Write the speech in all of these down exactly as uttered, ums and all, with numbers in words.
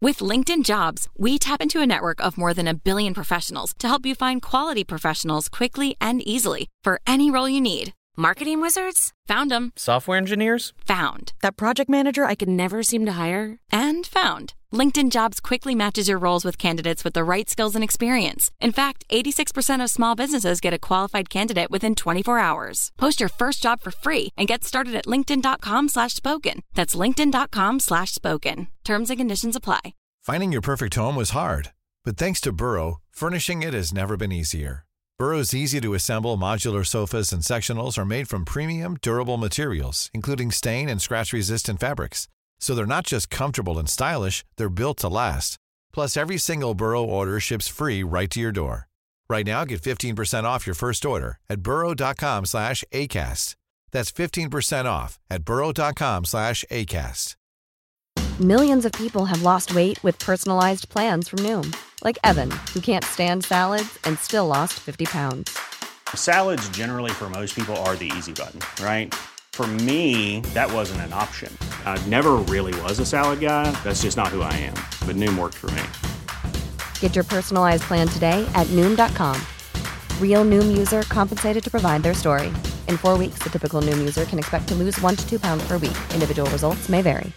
With LinkedIn Jobs, we tap into a network of more than a billion professionals to help you find quality professionals quickly and easily for any role you need. Marketing wizards? Found them. Software engineers? Found. That project manager I could never seem to hire? And found. LinkedIn Jobs quickly matches your roles with candidates with the right skills and experience. In fact, eighty-six percent of small businesses get a qualified candidate within twenty-four hours. Post your first job for free and get started at linkedin.com slash spoken. That's linkedin.com slash spoken. Terms and conditions apply. Finding your perfect home was hard, but thanks to Burrow, furnishing it has never been easier. Burrow's easy-to-assemble modular sofas and sectionals are made from premium, durable materials, including stain and scratch-resistant fabrics. So they're not just comfortable and stylish, they're built to last. Plus, every single Burrow order ships free right to your door. Right now, get fifteen percent off your first order at burrow.com slash ACAST. That's fifteen percent off at burrow.com slash ACAST. Millions of people have lost weight with personalized plans from Noom. Like Evan, who can't stand salads and still lost fifty pounds. Salads generally for most people are the easy button, right? For me, that wasn't an option. I never really was a salad guy. That's just not who I am. But Noom worked for me. Get your personalized plan today at Noom dot com. Real Noom user compensated to provide their story. In four weeks, the typical Noom user can expect to lose one to two pounds per week. Individual results may vary.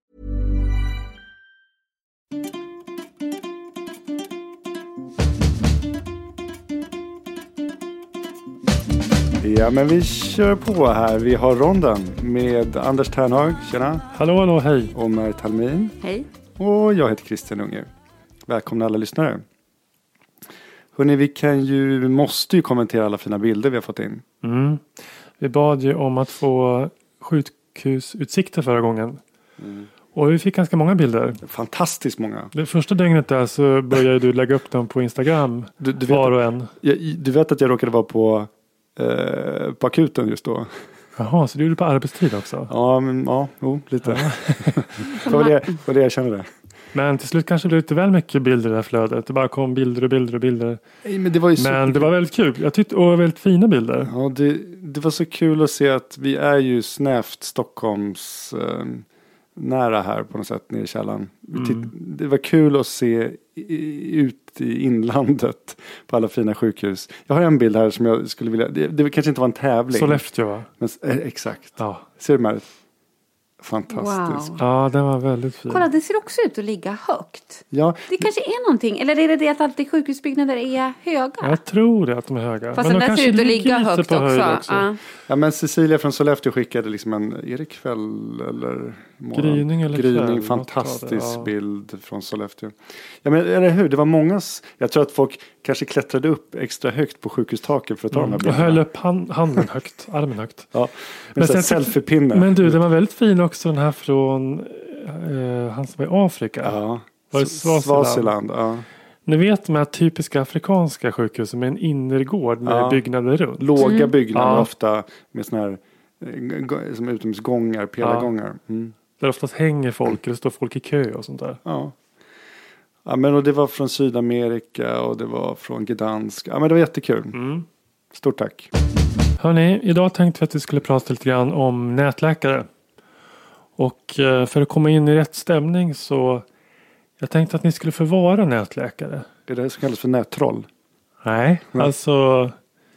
Ja, men vi kör på här. Vi har ronden med Anders Ternhag. Tjena. Hallå, hallå, hej. Och Märit Halmin. Hej. Och jag heter Christian Unge. Välkomna alla lyssnare. Hörrni, vi kan ju, måste ju kommentera alla fina bilder vi har fått in. Mm. Vi bad ju om att få sjukhusutsikter förra gången. Mm. Och vi fick ganska många bilder. Fantastiskt många. Det första dygnet där så började du lägga upp dem på Instagram. Du, du var vet, och en. Jag, du vet att jag råkade vara på, eh, på akuten just då. Jaha, så du gjorde på arbetstid också? Ja, men, ja oh, lite. Ja. det var det, var det jag kände det. Men till slut kanske det blev lite väl mycket bilder i det här flödet. Det bara kom bilder och bilder och bilder. Nej, men det var, ju så... men det var väldigt kul. Jag tyckte, och väldigt fina bilder. Ja, det, det var så kul att se att vi är ju snävt Stockholms eh, nära här på något sätt nere i källaren. Mm. Det var kul att se i, ut i inlandet på alla fina sjukhus. Jag har en bild här som jag skulle vilja... Det, det kanske inte var en tävling. Sollefteå, va? Men, eh, exakt. Ja. Ser du Märit? Fantastisk. Wow. Ja, den var väldigt fin. Kolla, det ser också ut att ligga högt. Ja. Det kanske är någonting. Eller är det det att alltid sjukhusbyggnader är höga? Jag tror det att de är höga. Fast men den de där ser ut att ligga högt också. också. Ja. ja, men Cecilia från Sollefteå skickade liksom en, är det kväll eller morgon? Gryning eller Gryning, kväll. fantastisk ja. bild från Sollefteå. Ja, men eller hur? Det var mångas, jag tror att folk kanske klättrade upp extra högt på sjukhustaken för att ta mm. de här bilderna. Jag höll upp hand, handen högt, armen högt. Ja, men sen selfiepinne. Men du, den var väldigt fin också, den här från eh, han som var i Afrika. Ja, var det Swaziland? Swaziland, ja. Ni vet de här typiska afrikanska sjukhusen med en innergård med ja. byggnader runt. Låga mm. byggnader ja. ofta med såna här som utomhusgångar, pelargångar. Mm. Där oftast hänger folk eller står folk i kö och sånt där. Ja. Ja, men och det var från Sydamerika och det var från Gdansk. Ja, men det var jättekul. Mm. Stort tack. Hörrni, idag tänkte vi att vi skulle prata lite grann om nätläkare. Och för att komma in i rätt stämning så jag tänkte att ni skulle få vara nätläkare. Det är det som kallas för nättroll. Nej, Nej. alltså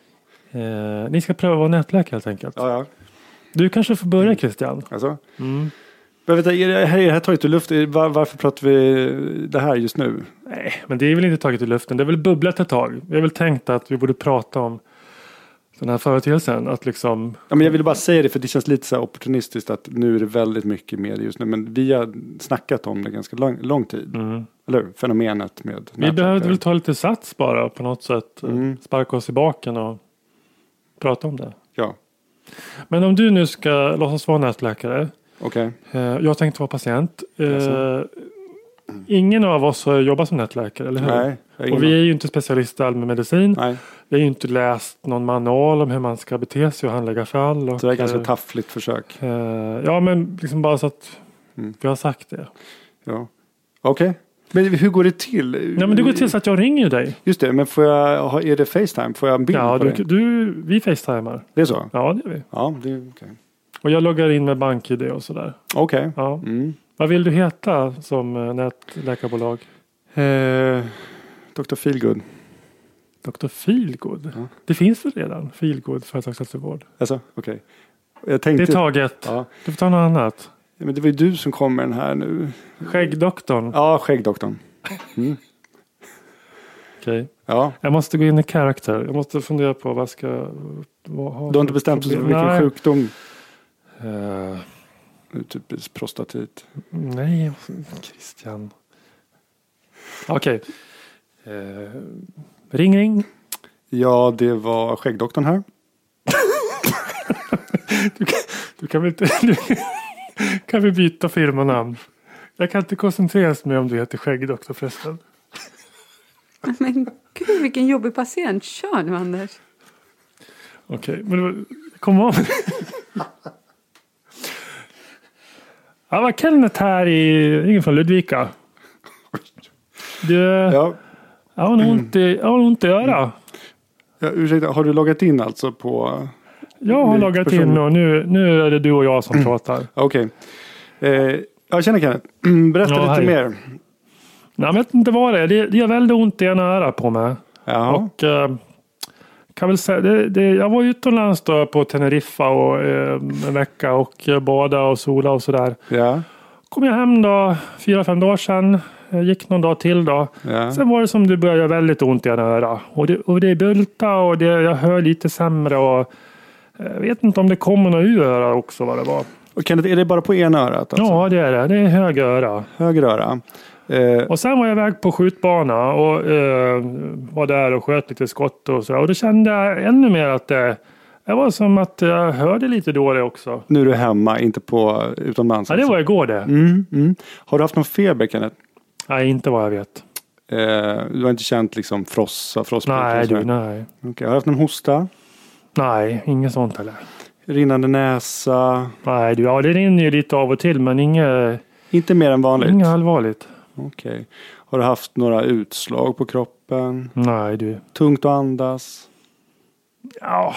eh, ni ska pröva att vara nätläkare helt enkelt. Ja, ja. Du kanske får börja, Christian. Alltså? Mm. Jag vet, är det här, är det här taget ur luften? Var, varför pratar vi det här just nu? Nej, men det är väl inte taget ur luften. Det är väl bubblat ett tag. Vi har väl tänkt att vi borde prata om den här företeelsen. Att liksom... Ja, men jag ville bara säga det för det känns lite så här opportunistiskt att nu är det väldigt mycket med just nu. Men vi har snackat om det ganska lång, lång tid. Mm. Eller hur? Fenomenet med nätläkare. Vi behövde väl ta lite sats bara på något sätt. Mm. Sparka oss i baken och prata om det. Ja. Men om du nu ska låtsas vara nätläkare. Okej. Okay. Jag tänkte vara patient. Alltså. Ingen av oss har jobbat som nätläkare, eller hur? Nej. Och vi är ju inte specialister i allmän medicin. Nej. Vi har ju inte läst någon manual om hur man ska bete sig och handlägga fall. Och, så det är ett ganska taffligt försök. Uh, ja, men liksom bara så att mm. vi har sagt det. Ja. Okej. Okay. Men hur går det till? Ja, men det går till så att jag ringer dig. Just det, men får jag ha, är det FaceTime? Får jag en bild ja, på du, det? du, vi FaceTimar. Det är så? Ja, det är vi. Ja, det är okej. Okay. Och jag loggar in med BankID och sådär. Okej. Okay. Ja. Mm. Vad vill du heta som eh, nätläkarbolag? Eh, doktor Feelgood. doktor Feelgood? Ja. Det finns väl redan? Feelgood företagshälsovård. Alltså, okej. Okay. Tänkte... Det är taget. Ja. Du får ta något annat. Ja, men det var ju du som kom med den här nu. Skäggdoktorn? Ja, skäggdoktorn. Mm. Okej. Okay. Ja. Jag måste gå in i karaktär. Jag måste fundera på vad ska... Vad ha du har inte bestämt dig för vilken nej. sjukdom? Uh, Typiskt prostatit. Nej, Christian. Okej. Okay. Uh, ring, ring. Ja, det var skäggdoktorn här. du, kan, du kan väl inte... Du, kan vi byta firmanamn? Jag kan inte koncentrera mig om du heter skäggdoktor förresten. Men gud, vilken jobbig patient. Kör nu, Anders. Okej, okay, men kom av. Ja, var Kenneth här i... Ingen från Ludvika. Du... Ja. Jag har nog ont i, jag har ont i öra. Ja, ursäkta, har du loggat in alltså på... Jag har loggat person. in och nu, nu är det du och jag som pratar. Okej. Okay. Eh, jag känner Kenneth. Berätta ja, lite hej. mer. Nej, jag vet inte vad det är. Det, det är väldigt ont i ena öra på mig. Ja. Och eh, kan väl säga, det, det, jag var utomlands då på Teneriffa och, eh, en vecka och bada och sola och sådär. Ja. Kom jag hem då fyra, fem dagar sedan. Jag gick någon dag till då. Ja. Sen var det som det började väldigt ont i ena öra. Och det, och det är bulta och det, jag hör lite sämre och jag vet inte om det kommer något ur öra också vad det var. Och Kenneth, är det bara på ena örat? Alltså? Ja, det är det. Det är höger öra. Höger öra. Eh. Och sen var jag iväg på skjutbana och eh, var där och sköt lite skott och så. Och då kände jag ännu mer att det, det var som att jag hörde lite dåligt också. Nu är du hemma, inte på utomlands? Ja, det var igår det. Mm, mm. Har du haft någon feber, Kenneth? Nej, inte vad jag vet. Eh, du har inte känt liksom frossa, frostbite? Nej, du, nej. Okay. Har du haft någon hosta? Nej, inget sånt heller. Rinnande näsa? Nej, du, ja, det rinner ju lite av och till, men inget... Inte mer än vanligt? Inget allvarligt. Okej. Okay. Har du haft några utslag på kroppen? Nej, du. Tungt att andas? Ja.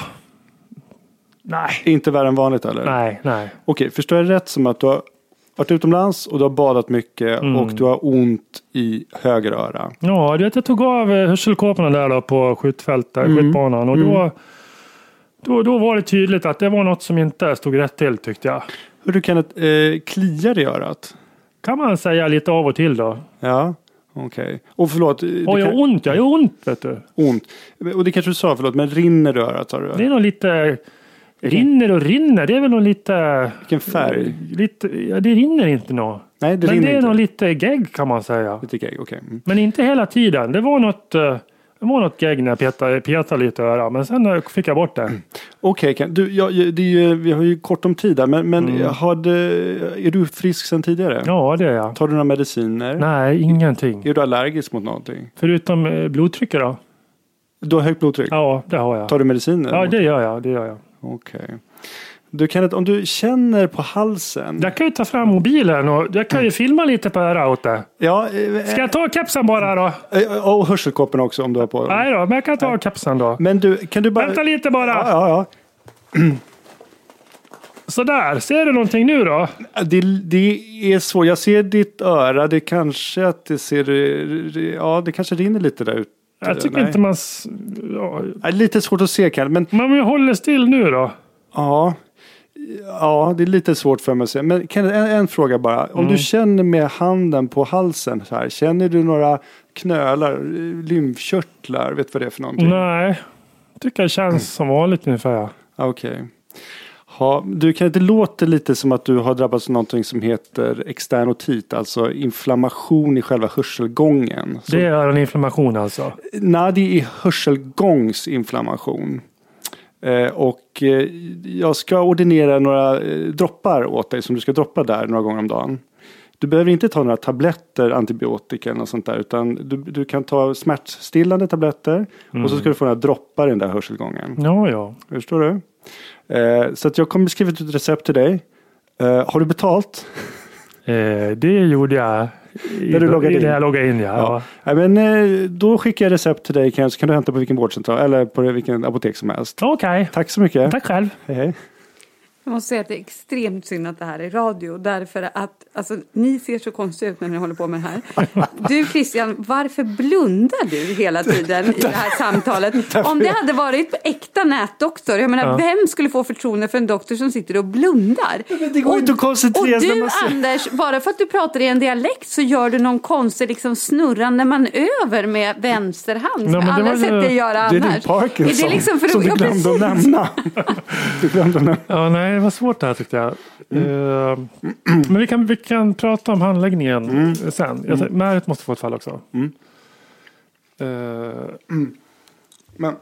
Nej. Inte värre än vanligt, eller? Nej, nej. Okej, okay, förstår jag rätt som att du har varit utomlands och du har badat mycket mm. och du har ont i höger öra? Ja, du vet, jag tog av hörselkåporna där då på skjutfältet, mm. skjutbanan och då... Mm. Då, då var det tydligt att det var något som inte stod rätt till, tyckte jag. Hur du kan ett eh, kliar i örat? Kan man säga lite av och till då. Ja, okej. Okay. Och förlåt. Och jag har ont, jag har ont, vet du. Ont. Och det kanske du sa, förlåt, men rinner det örat? Har du? Det är nog lite... Rinner och rinner, det är väl nog lite... Vilken färg? Lite, ja, det rinner inte nå. Nej, det men rinner det är inte. nog lite gegg, kan man säga. Lite gegg, okej. Okay. Mm. Men inte hela tiden. Det var något... Det var något gegg när jag petade, petade lite öra. Men sen fick jag bort det. Mm. Okej, okay, du, ja, det är ju, vi har ju kort om tid där. Men, men mm. hade, är du frisk sedan tidigare? Ja, det är jag. Tar du några mediciner? Nej, ingenting. Är du allergisk mot någonting? Förutom eh, blodtrycket då? Du har högt blodtryck? Ja, det har jag. Tar du mediciner? Ja, det gör jag. Det gör jag. Okej. Okay. Du kan, om du känner på halsen. Jag kan ju ta fram mobilen och jag kan ju filma lite på öra åt det. Ja, eh, Ska jag ta kepsen bara då? Och hörselkåporna också om du har på dem. Nej då, men jag kan ta kepsen då. Men du, kan du bara... Vänta lite bara. Ja, ja, ja. Sådär, ser du någonting nu då? Det, det är så, jag ser ditt öra. Det kanske att det ser... Ja, det kanske rinner lite där ute. Jag tycker Nej. inte man... Ja. Lite svårt att se kan men... Men om jag håller still nu då? Ja... Ja, det är lite svårt för mig att säga. Men kan, en, en fråga bara. Om mm. du känner med handen på halsen så här, känner du några knölar, lymfkörtlar? Vet du vad det är för någonting? Nej, jag tycker det känns mm. som vanligt ungefär. Okej. Okay. Ja, du kan inte låta lite som att du har drabbats av någonting som heter extern otit, alltså inflammation i själva hörselgången. Så, det är en inflammation alltså? Nej, det är hörselgångsinflammation. Eh, och eh, jag ska ordinera några eh, droppar åt dig som du ska droppa där några gånger om dagen. Du behöver inte ta några tabletter, antibiotika eller något sånt där, utan du, du kan ta smärtstillande tabletter mm. och så ska du få några droppar i den där hörselgången. Ja, ja. Förstår du? Eh, så att jag kommer skriva ut ett recept till dig. Eh, har du betalt? Eh, det gjorde jag. I, När du loggade in? När jag loggade in, ja. ja. ja men, eh, då skickar jag recept till dig, så kan du hämta på vilken vårdcentral eller på vilken apotek som helst. Okej. Okay. Tack så mycket. Tack själv. Hej, hej. Jag måste säga att det är extremt synd att det här är radio. Därför att alltså, ni ser så konstigt ut när ni håller på med det här. Du Christian, varför blundar du hela tiden i det här samtalet? Om det hade varit äkta nätdoktor, jag menar, ja. Vem skulle få förtroende för en doktor som sitter och blundar? Men det går inte att koncentrera och sig. Och du Anders, bara för att du pratar i en dialekt så gör du någon konstig liksom, snurrande manöver med vänsterhand. Nej, med alla sätt att göra annars. Det är din Parkinson är det liksom för som du glömde att nämna. Du glömde att nämna. Ja, nej, det var svårt det här tyckte jag. Mm. Uh, men vi kan, vi kan prata om handläggningen mm. sen. Jag, mm. Märet måste få ett fall också. Mm. Uh, mm. Men...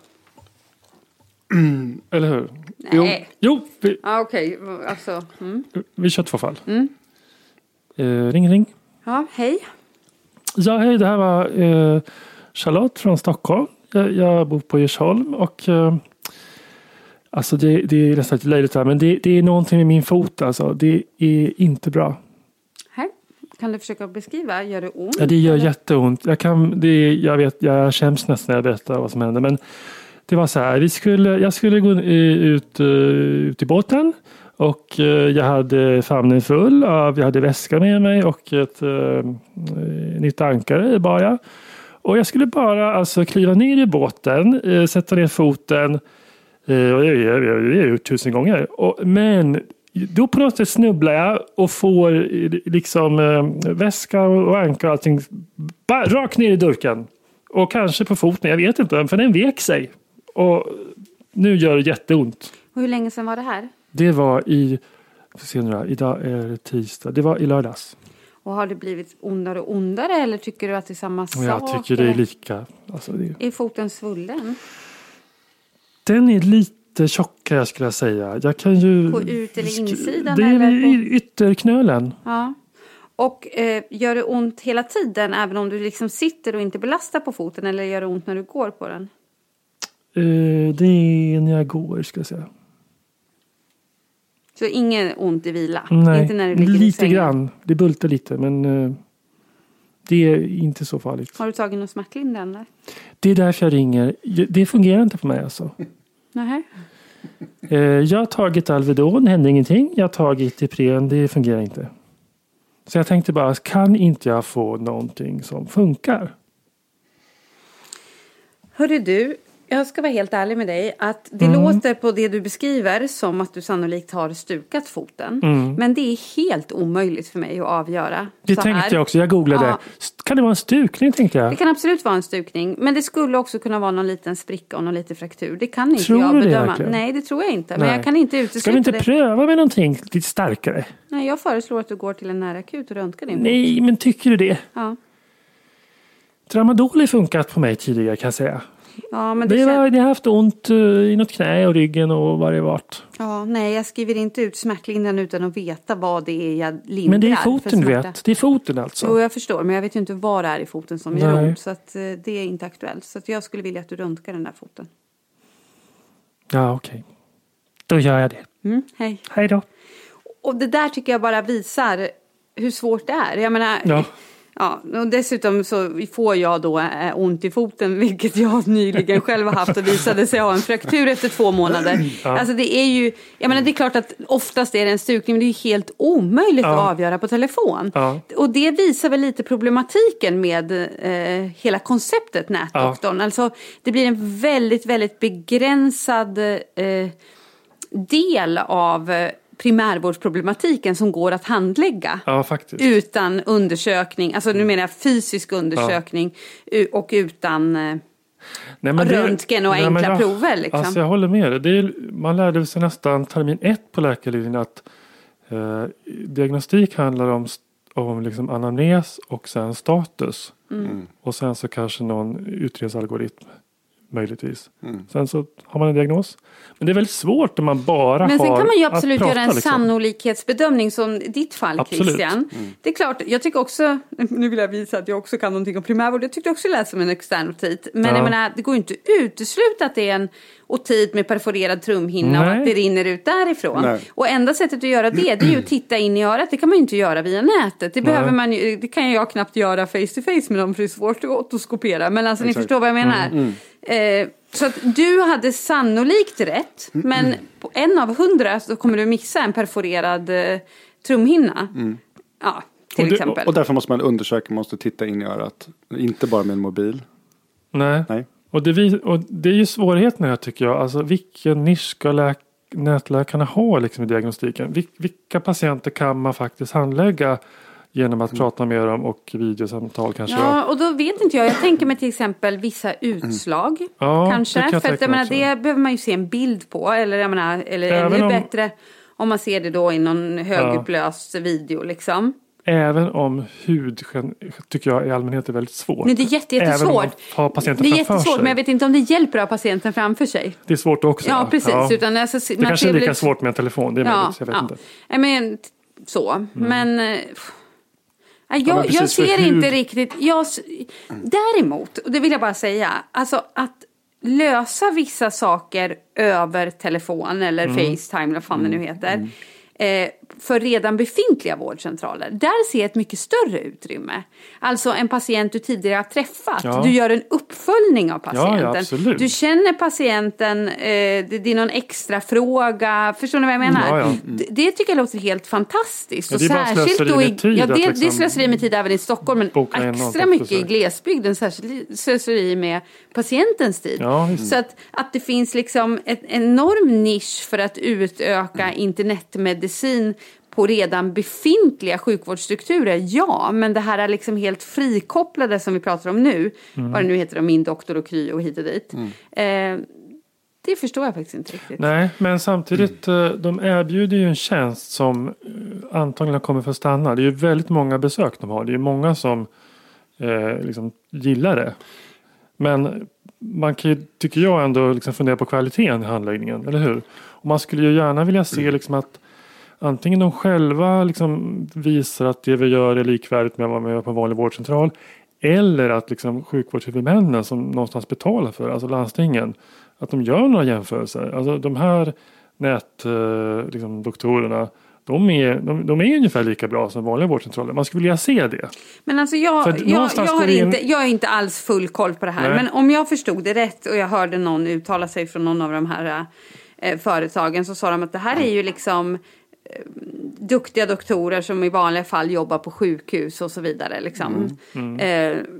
Mm. Eller hur? Nej. Jo, vi, ah, okej. Okay. Alltså, mm. vi kör två fall. Mm. Uh, ring, ring. Ja, hej. Ja, hej. Det här var uh, Charlotte från Stockholm. Jag, jag bor på Djursholm och... Uh, Alltså det, det är nästan lite löjligt här, men det, det är någonting med min fot. Alltså. Det är inte bra. Här. Kan du försöka beskriva? Gör det ont? Ja, det gör eller? jätteont. Jag, kan, det, jag, vet, jag skäms nästan när jag berättar vad som hände. Men det var så här. Vi skulle, jag skulle gå ut, ut i båten. Och jag hade famnen full. Av, jag hade väska med mig och ett uh, nytt ankare bar jag. Och jag skulle bara alltså, kliva ner i båten. Uh, sätta ner foten. Och det har jag gjort tusen gånger. Och, men då på något sätt snubblar jag och får liksom äh, väska och ankar och allting bara rakt ner i durken. Och kanske på foten, jag vet inte, för den vek sig. Och nu gör det jätteont. Och hur länge sedan var det här? Det var i, får se nu då, idag är det tisdag, det var i lördags. Och har det blivit ondare och ondare eller tycker du att det är samma sak? Jag tycker det är lika. Alltså det... Är foten svullen? Den är lite tjockare skulle jag säga. Jag kan ju... På ut- eller insidan? Det är eller på... ytterknölen. Ja. Och eh, gör det ont hela tiden även om du liksom sitter och inte belastar på foten? Eller gör det ont när du går på den? Eh, det är när jag går ska jag säga. Så ingen ont i vila? Nej, inte när du ligger lite i sängen. grann. Det bultar lite men eh, det är inte så farligt. Har du tagit någon smärtlindrande? Det är därför jag ringer. Det fungerar inte på mig alltså. Nej. Eh, jag har tagit Alvedon, hände ingenting. Jag har tagit Ipren, det fungerar inte. Så jag tänkte bara, kan inte jag få någonting som funkar? Hörru du, jag ska vara helt ärlig med dig att det mm. låter på det du beskriver som att du sannolikt har stukat foten. Mm. Men det är helt omöjligt för mig att avgöra. Det så tänkte här. jag också, jag googlade. Ja. Kan det vara en stukning tänkte jag? Det kan absolut vara en stukning. Men det skulle också kunna vara någon liten spricka och någon liten fraktur. Det kan inte tror jag bedöma. Verkligen? Nej, det tror jag inte. Nej. Men jag kan inte utesluta det. Ska vi inte det. pröva med någonting lite starkare? Nej, jag föreslår att du går till en närakut och röntgar din fot. Nej, men tycker du det? Ja. Tramadol har funkat på mig tidigare kan jag säga. Ja, men det det, känns... var, det har haft ont uh, i något knä och ryggen och vad det varit. Ja, nej, jag skriver inte ut smärtlindran utan att veta vad det är jag lindrar. Men det är foten du vet. Det är foten alltså. Jo, jag förstår. Men jag vet ju inte vad det är i foten som gör ont. Så att, uh, det är inte aktuellt. Så att jag skulle vilja att du röntgar den där foten. Ja, okej. Okay. Då gör jag det. Mm, hej. Hej då. Och det där tycker jag bara visar hur svårt det är. Jag menar... Ja. Ja, och dessutom så får jag då äh, ont i foten, vilket jag nyligen själv har haft och visade sig ha en fraktur efter två månader. Ja. Alltså det är ju, jag menar det är klart att oftast är det en stukning, men det är ju helt omöjligt ja. att avgöra på telefon. Ja. Och det visar väl lite problematiken med eh, hela konceptet nätdoktorn. Ja. Alltså det blir en väldigt, väldigt begränsad eh, del av eh, primärvårdsproblematiken som går att handlägga ja, faktiskt. Utan undersökning, alltså nu menar jag fysisk undersökning ja. och utan eh, nej, men röntgen och nej, enkla jag, prover. Liksom. Alltså jag håller med dig. Det är, man lärde sig nästan termin ett på läkarlinjen att eh, diagnostik handlar om, om liksom anamnes och sen status. Mm. Och sen så kanske någon utredningsalgoritm. Möjligtvis. Mm. Sen så har man en diagnos. Men det är väldigt svårt när man bara har. Men sen kan man ju absolut prata, göra en liksom. sannolikhetsbedömning som i ditt fall, absolut. Christian. Mm. Det är klart, jag tycker också, nu vill jag visa att jag också kan någonting om primärvård. Jag tyckte också läsa om en extern otit. Men ja. jag menar, det går ju inte att utesluta att det är en otit med perforerad trumhinna Nej. och att det rinner ut därifrån. Nej. Och enda sättet att göra det, det är ju att titta in i örat. Det kan man ju inte göra via nätet. Det, behöver man ju, det kan jag knappt göra face to face med dem för det är svårt att otoskopera. Men alltså, ni förstår vad jag menar. Mm, mm. Eh, Så att du hade sannolikt rätt, men på en av hundra så kommer du missa en perforerad eh, trumhinna. Mm. Ja, till och det, exempel. Och därför måste man undersöka, man måste titta in i örat. Inte bara med en mobil. Nej, Nej. Och, det, och det är ju svårigheten här tycker jag. Alltså vilken nisch ska läk, nätläkarna ha liksom, i diagnostiken? Vil, vilka patienter kan man faktiskt handlägga genom att mm. prata med dem och videosamtal kanske? Ja, och då vet inte jag. Jag tänker mig till exempel vissa utslag. Mm. Ja, kanske. Det kan För att, jag menar, det behöver man ju se en bild på. Eller, jag menar, eller ännu om, bättre om man ser det då i någon högupplöst ja. video liksom. Även om hud tycker jag i allmänhet är väldigt svårt. Nej, det är jätte, jättesvårt. Även om man har patienten det är framför jättesvårt, sig. men jag vet inte om det hjälper att ha patienten framför sig. Det är svårt också. Ja, precis. Ja. Utan, alltså, det kanske är lika lite... svårt med en telefon, det är ja, möjligt, jag vet ja. inte. Jag men, så, mm. men... Äh, jag, ja, men jag ser hud... inte riktigt... Jag, däremot, och det vill jag bara säga, alltså att lösa vissa saker över telefon eller mm. FaceTime eller vad fan det nu heter... Mm. Eh, för redan befintliga vårdcentraler. Där ser jag ett mycket större utrymme. Alltså en patient du tidigare har träffat. Ja. Du gör en uppföljning av patienten. Ja, ja, du känner patienten, eh, det, det är någon extra fråga. Förstår ni vad jag menar? Ja, ja. Mm. Det, det tycker jag låter helt fantastiskt. Ja, det är och särskilt då i, tid ja, det, liksom, det är slöseri med tid även i Stockholm. Men extra mycket i glesbygden. Särskilt slöseri med patientens tid. Ja, mm. Så att, att det finns liksom en enorm nisch för att utöka mm. internetmedicin på redan befintliga sjukvårdsstrukturer, ja, men det här är liksom helt frikopplade som vi pratar om nu, mm. vad det nu heter, om Min doktor och Kry och hit och dit. Mm. Eh, det förstår jag faktiskt inte riktigt. Nej, men samtidigt, mm. de erbjuder ju en tjänst som antagligen kommer för att stanna. Det är ju väldigt många besök de har. Det är ju många som eh, liksom gillar det. Men man kan ju, tycker jag, ändå liksom fundera på kvaliteten i handläggningen, eller hur? Och man skulle ju gärna vilja se liksom att antingen de själva liksom visar att det vi gör är likvärdigt med vad man gör på en vanlig vårdcentral. Eller att liksom sjukvårdshuvudmännen som någonstans betalar för, alltså landstingen, att de gör några jämförelser. Alltså de här nätdoktorerna, liksom, doktorerna, de är, de, de är ungefär lika bra som vanliga vårdcentraler. Man skulle vilja se det. Men alltså jag, jag, jag, har inte, jag är inte alls full koll på det här. Nej. Men om jag förstod det rätt och jag hörde någon uttala sig från någon av de här eh, företagen, så sa de att det här är ju liksom duktiga doktorer som i vanliga fall jobbar på sjukhus och så vidare liksom. Mm. Mm. Eh,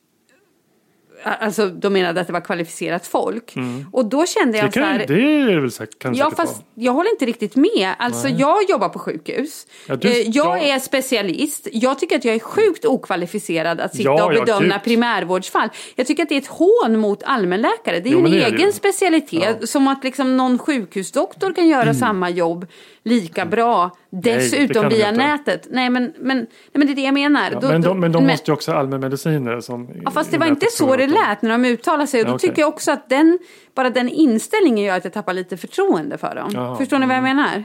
alltså de menade att det var kvalificerat folk. Mm. Och då kände jag det kan, så här, det är väl säkert, kan ja, fast jag håller inte riktigt med. Alltså Nej. jag jobbar på sjukhus. Ja, du, eh, jag ja. är specialist. Jag tycker att jag är sjukt okvalificerad att sitta ja, och bedöma ja, primärvårdsfall. Jag tycker att det är ett hån mot allmänläkare. Det är jo, en egen är specialitet. Ja. Som att liksom någon sjukhusdoktor kan göra mm. samma jobb lika bra. Dessutom Nej, via nätet. Nej men, men, nej, men det är det jag menar. Ja, då, men de, då, men de men, måste ju också ha allmänmediciner. Som ja, fast det var inte så det lät när de uttalade sig. Och då ja, okay. tycker jag också att den, bara den inställningen gör att jag tappar lite förtroende för dem. Jaha. Förstår ni vad jag menar?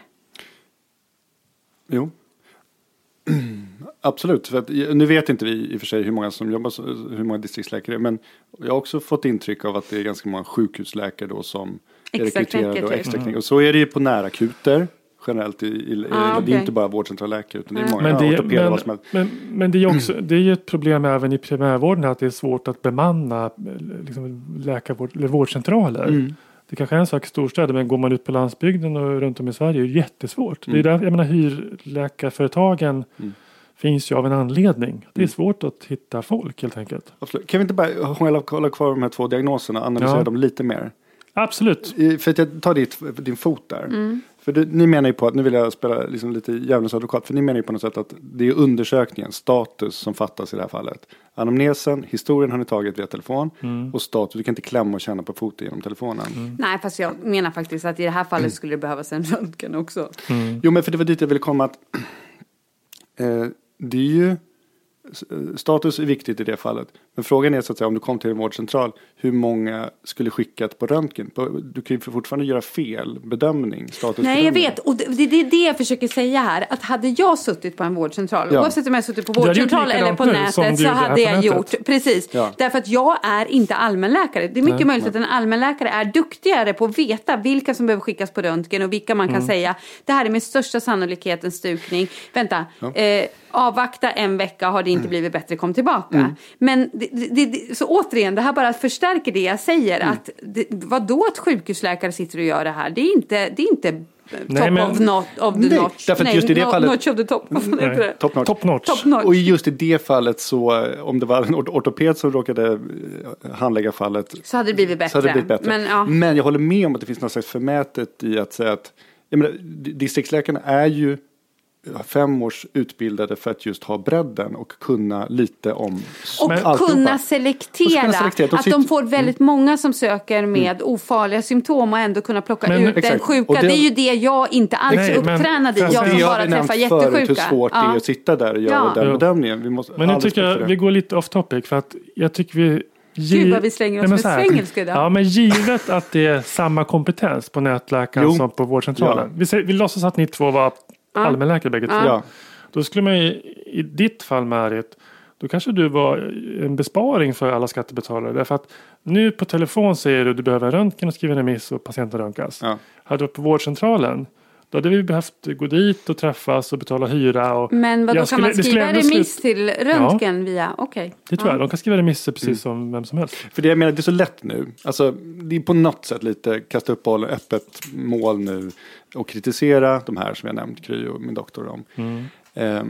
Jo. Absolut. För att, nu vet inte vi i och för sig hur många som jobbar, hur många distriktsläkare. Men jag har också fått intryck av att det är ganska många sjukhusläkare då som är rekryterade och extra mm. Och så är det ju på närakuter. Generellt i, i, ah, okay. Det är inte bara vårdcentralläkare utan det är många men det, ortopeder. Men, men, men, men det är ju också det är ju ett problem även i primärvården att det är svårt att bemanna liksom, läkarvård, eller vårdcentraler. Mm. Det kanske är en sak i storstäder, men går man ut på landsbygden och runt om i Sverige är det jättesvårt. Mm. Det är där, jag menar, hyrläkarföretagen mm. finns ju av en anledning. Det är svårt att hitta folk helt enkelt. Absolut. Kan vi inte bara hålla, hålla kvar de här två diagnoserna och analysera ja. dem lite mer? Absolut. För att jag tar ditt, din fot där. Mm. För det, ni menar ju på att, nu vill jag spela liksom lite djävulens advokat, för ni menar ju på något sätt att det är undersökningen, status som fattas i det här fallet. Anamnesen, historien har ni tagit via telefon mm. och status, du kan inte klämma och känna på foten genom telefonen. Mm. Nej, fast jag menar faktiskt att i det här fallet mm. skulle det behövas en röntgen också. Mm. Jo, men för det var dit jag ville komma att eh, det är ju status är viktigt i det fallet. Men frågan är så att säga, om du kom till en vårdcentral, hur många skulle skickat på röntgen? Du kan ju fortfarande göra fel bedömning. Nej, jag vet. Och det, det är det jag försöker säga här. Att hade jag suttit på en vårdcentral, ja. oavsett om jag suttit på vårdcentral eller på nätet, så hade jag nätet. gjort. Precis. Ja. Därför att jag är inte allmänläkare. Det är mycket nej, möjligt nej. att en allmänläkare är duktigare på att veta vilka som behöver skickas på röntgen och vilka man kan mm. säga, det här är med största sannolikhet en stukning. Vänta, ja. eh, avvakta en vecka, har din inte blivit bättre, kom tillbaka. Mm. Men det, det, det, så återigen, det här bara förstärker det jag säger. Mm. Att det, vadå att sjukhusläkare sitter och gör det här? Det är inte... Det är inte Nej, top men, of, not, of the nej, notch. Därför nej, just i det no, fallet, notch of the top. Nej, top, notch. top notch. Top notch. Och just i det fallet så, om det var en ortoped som råkade handlägga fallet, så hade det blivit bättre. Så hade det blivit bättre. Men, ja. Men jag håller med om att det finns något slags förmätet i att säga att jag menar, distriktsläkarna är ju fem års utbildade för att just ha bredden och kunna lite om och alltihopa. kunna selektera, och kunna selektera. De att sitter... de får väldigt mm. många som söker med mm. ofarliga symptom och ändå kunna plocka men, ut exakt. Den sjuka. Det... det är ju det jag inte alls är upptränad i. Jag som bara träffar jättesjuka. Förut hur svårt ja. Det är att sitta där och göra ja. Den bedömningen. Vi måste men nu tycker jag vi går lite off topic för att jag tycker vi Gud vad vi slänger oss med svengelska idag. Ja, men givet att det är samma kompetens på nätläkaren jo. Som på vårdcentralen. Ja. Vi, säger, vi låtsas att ni två var ja. Allmänläkare bägge två. Ja. Då skulle man ju, i ditt fall Marit, då kanske du var en besparing för alla skattebetalare. Därför att nu på telefon säger du att du behöver röntgen och skriva en remiss och patienten röntgas. Ja. Hade du på vårdcentralen, då hade vi behövt gå dit och träffas och betala hyra. Och men vad då kan man skriva remiss till röntgen ja. Via? Okej. Okay. Det tror jag. De kan skriva remisser precis mm. som vem som helst. För det jag menar, det är så lätt nu. Alltså, det är på något sätt lite kasta upp bollen, öppet mål nu och kritisera de här som jag nämnt, Kry och min doktor om. Mm. Eh,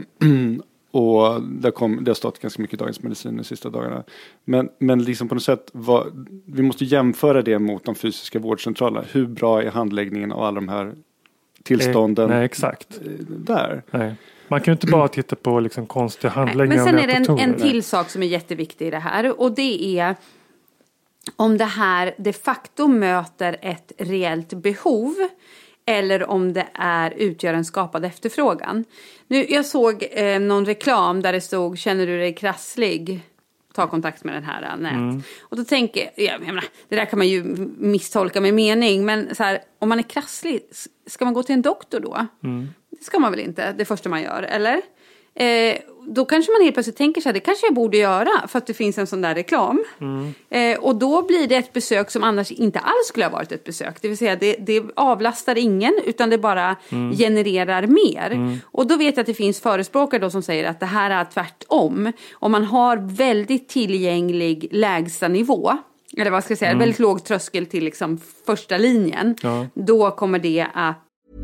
och det, kom, det har stått ganska mycket i Dagens Medicin de sista dagarna. Men, men liksom på något sätt, vad, vi måste jämföra det mot de fysiska vårdcentralerna. Hur bra är handläggningen av alla de här tillstånden? Nej, exakt. Där. Nej. Man kan ju inte bara titta på liksom konstiga handläggningar. Men sen är det en, en till sak som är jätteviktig i det här. Och det är om det här de facto möter ett reellt behov. Eller om det är utgör en skapad efterfrågan. Nu, jag såg eh, någon reklam där det stod, känner du dig krasslig? Ta kontakt med den här nät. Mm. Och då tänker jag, jag menar, det där kan man ju misstolka med mening. Men så här, om man är krasslig, ska man gå till en doktor då? Mm. Det ska man väl inte, det första man gör, eller? Eh, då kanske man helt plötsligt tänker sig att det kanske jag borde göra för att det finns en sån där reklam. Mm. Eh, och då blir det ett besök som annars inte alls skulle ha varit ett besök. Det vill säga det, det avlastar ingen utan det bara mm. genererar mer. Mm. Och då vet jag att det finns förespråkare då som säger att det här är tvärtom. Om man har väldigt tillgänglig lägsta nivå, eller vad ska jag säga, mm. väldigt låg tröskel till liksom första linjen. Ja. Då kommer det att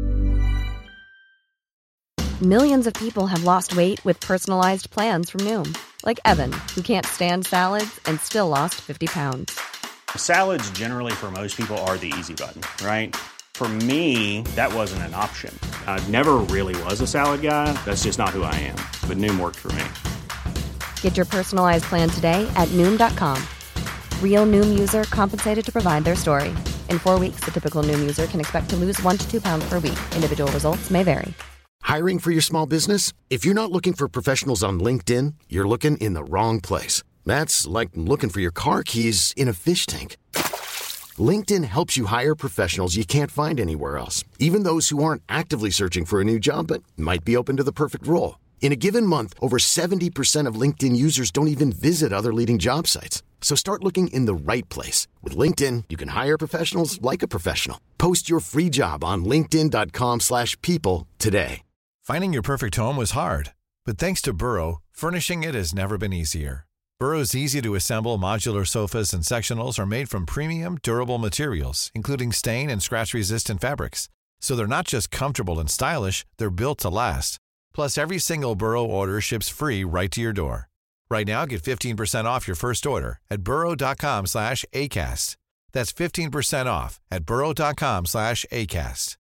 Millions of people have lost weight with personalized plans from Noom. Like Evan, who can't stand salads and still lost fifty pounds. Salads generally for most people are the easy button, right? For me, that wasn't an option. I never really was a salad guy. That's just not who I am. But Noom worked for me. Get your personalized plan today at Noom dot com. Real Noom user compensated to provide their story. In four weeks, the typical Noom user can expect to lose one to two pounds per week. Individual results may vary. Hiring for your small business? If you're not looking for professionals on LinkedIn, you're looking in the wrong place. That's like looking for your car keys in a fish tank. LinkedIn helps you hire professionals you can't find anywhere else, even those who aren't actively searching for a new job but might be open to the perfect role. In a given month, over seventy percent of LinkedIn users don't even visit other leading job sites. So start looking in the right place. With LinkedIn, you can hire professionals like a professional. Post your free job on linkedin dot com slash people today. Finding your perfect home was hard, but thanks to Burrow, furnishing it has never been easier. Burrow's easy-to-assemble modular sofas and sectionals are made from premium, durable materials, including stain and scratch-resistant fabrics. So they're not just comfortable and stylish, they're built to last. Plus, every single Burrow order ships free right to your door. Right now, get fifteen percent off your first order at burrow dot com slash acast. That's fifteen percent off at burrow dot com slash acast.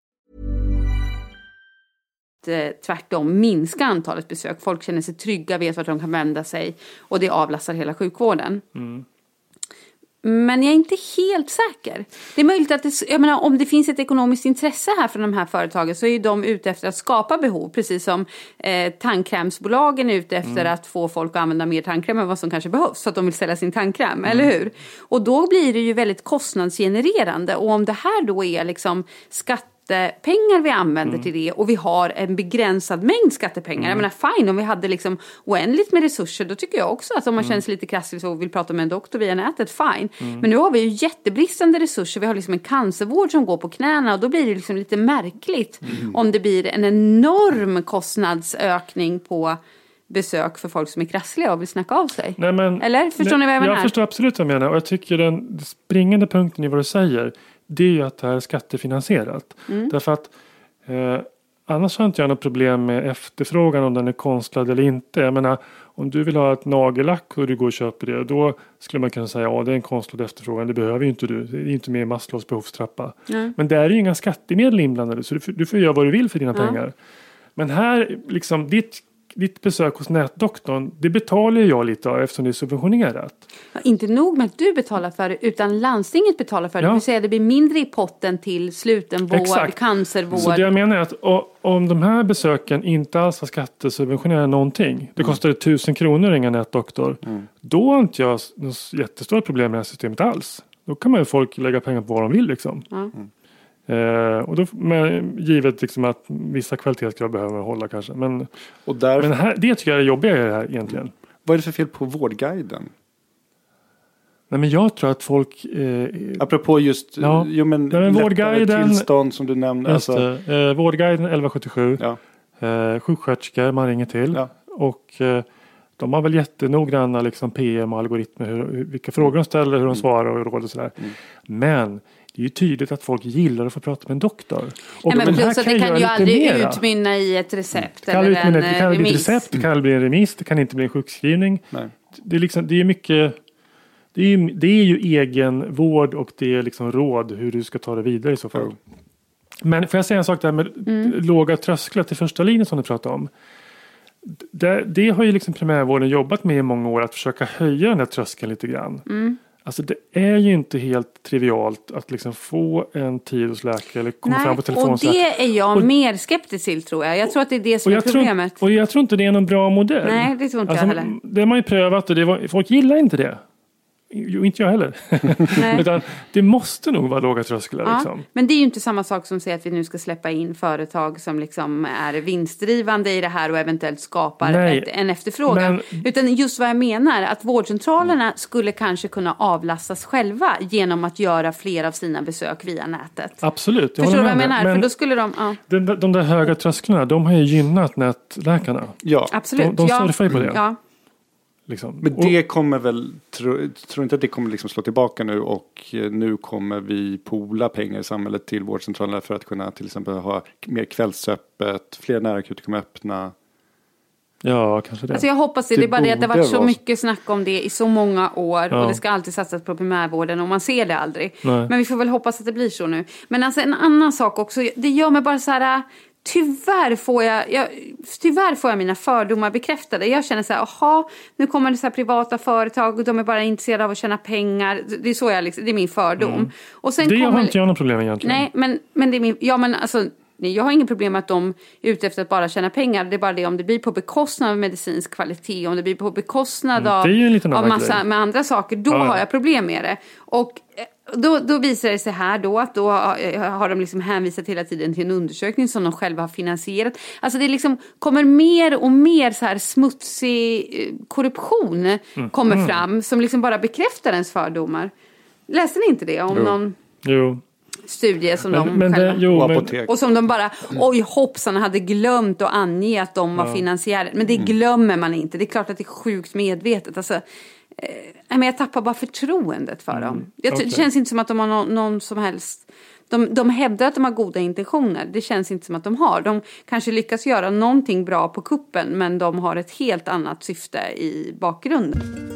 Tvärtom minska antalet besök. Folk känner sig trygga, vet vart de kan vända sig. Och det avlastar hela sjukvården. Mm. Men jag är inte helt säker. Det är möjligt att det, jag menar, om det finns ett ekonomiskt intresse här från de här företagen så är de ute efter att skapa behov. Precis som eh, tandkrämsbolagen är ute efter mm. att få folk att använda mer tandkräm än vad som kanske behövs. Så att de vill sälja sin tandkräm, mm. eller hur? Och då blir det ju väldigt kostnadsgenererande. Och om det här då är liksom skatt pengar vi använder mm. till det och vi har en begränsad mängd skattepengar. Mm. Jag menar, fine, om vi hade liksom oändligt med resurser, då tycker jag också att om man mm. känner sig lite krasslig så vill prata med en doktor via nätet, fine. Mm. Men nu har vi ju jättebristande resurser. Vi har liksom en cancervård som går på knäna och då blir det liksom lite märkligt mm. om det blir en enorm kostnadsökning på besök för folk som är krassliga och vill snacka av sig. Nej, men, Eller? Förstår nej, ni vad jag menar? Jag förstår absolut vad jag menar. Och jag tycker den springande punkten i vad du säger, det är ju att det här är skattefinansierat. Mm. Därför att eh, annars har inte jag något problem med efterfrågan om den är konstlad eller inte. Jag menar, om du vill ha ett nagellack och du går och köper det, då skulle man kunna säga ja, det är en konstlad efterfrågan, det behöver ju inte du. Det är inte med i Maslows behovstrappa. Mm. Men där är ju inga skattemedel inblandade, så du, du får göra vad du vill för dina mm. pengar. Men här, liksom, ditt, ditt besök hos nätdoktorn, det betalar jag lite av eftersom det är subventionerat. Ja, inte nog med att du betalar för det, utan landstinget betalar för det. Ja. Det vill säga det blir mindre i potten till slutenvård, Exakt. cancervård. Så det jag menar är att och, om de här besöken inte alls var skattesubventionerade någonting, det kostade tusen kronor att ringa nätdoktor, mm. då har inte jag något jättestort problem med det här systemet alls. Då kan man ju folk lägga pengar på vad de vill liksom. Mm. Eh, och då, men, givet liksom att vissa kvalitetskrav behöver man hålla kanske. Men, och där, men här, det tycker jag är jobbiga i det här egentligen. Vad är det för fel på Vårdguiden? Nej, men jag tror att folk... Eh, Apropå just ja, jo, men nej, men Vårdguiden, tillstånd som du nämnde. Alltså. Eh, Vårdguiden elva sjuttiosju. Ja. Eh, sjuksköterskor man ringer till. Ja. Och eh, de har väl jättenoggranna liksom, P M och algoritmer. Hur, vilka frågor de ställer, hur de mm. svarar och råd och sådär. Mm. Men... det är ju tydligt att folk gillar att få prata med en doktor. Och nej, men plus att det kan ju aldrig mera. utmynna i ett recept. Det kan, eller utmynna, en det kan bli ett recept, det kan Mm. bli en remiss, det kan inte bli en sjukskrivning. Nej. Det är liksom, det är mycket, det är ju, det är ju egen vård och det är liksom råd hur du ska ta det vidare i så fall. Mm. Men får jag säga en sak där med mm. låga trösklar till första linjen som du pratade om. Det, det har ju liksom primärvården jobbat med i många år, att försöka höja den här tröskeln lite grann. Mm. Alltså det är ju inte helt trivialt att liksom få en tid hos läkare eller komma Nej, fram på telefon. Och det är jag och, mer skeptisk till tror jag. Jag tror att det är det som är problemet. Tror, och jag tror inte det är någon bra modell. Nej, det tror inte alltså, jag heller. Det har man ju prövat och det var, folk gillar inte det. Jo, inte jag heller. Utan det måste nog vara låga trösklar. Ja, liksom. Men det är ju inte samma sak som att säga att vi nu ska släppa in företag som liksom är vinstdrivande i det här och eventuellt skapar ett, en efterfrågan. Men, utan just vad jag menar, att vårdcentralerna mm. skulle kanske kunna avlastas själva genom att göra fler av sina besök via nätet. Absolut. Jag Förstår du vad jag menar? Men för då skulle de, ja. de, de där höga trösklarna, de har ju gynnat nätläkarna. Ja, absolut. De, de ja. surfar ju på det. Ja. Liksom. Men det kommer väl, tror tro inte att det kommer liksom slå tillbaka nu, och nu kommer vi pola pengar i samhället till vårdcentralerna för att kunna till exempel ha mer kvällsöppet, fler närakuter kommer öppna. Ja, kanske det. Alltså jag hoppas det, det, det är bara det att det har varit så mycket snack om det i så många år ja. Och det ska alltid satsas på primärvården och man ser det aldrig. Nej. Men vi får väl hoppas att det blir så nu. Men alltså en annan sak också, det gör mig bara så här... Tyvärr får jag, jag, tyvärr får jag mina fördomar bekräftade. Jag känner så här, aha, nu kommer det så här privata företag och de är bara intresserade av att tjäna pengar. Det är så jag liksom, det är min fördom. Mm. Och sen det kommer, har inte jag något problem egentligen. Nej, men, men det är min, ja men alltså, jag har inget problem med att de är ute efter att bara tjäna pengar. Det är bara det om det blir på bekostnad av medicinsk kvalitet, om det blir på bekostnad av, mm, av massa med andra saker, då ja. Har jag problem med det. Och Då, då visar det sig här då att då har de liksom hänvisat hela tiden till en undersökning som de själva har finansierat. Alltså det liksom kommer mer och mer så här smutsig korruption mm. kommer mm. fram som liksom bara bekräftar ens fördomar. Läste ni inte det om jo. någon jo. studie som men, de men själva... Det, jo, men... Och som de bara, oj hoppsan, hade glömt att ange att de var ja. finansiärer. Men det glömmer man inte. Det är klart att det är sjukt medvetet. Alltså... Eh, men jag tappar bara förtroendet för mm. dem. Jag, okay. Det känns inte som att de har någon, någon som helst... De, de hävdar att de har goda intentioner. Det känns inte som att de har. De kanske lyckas göra någonting bra på kuppen, men de har ett helt annat syfte i bakgrunden.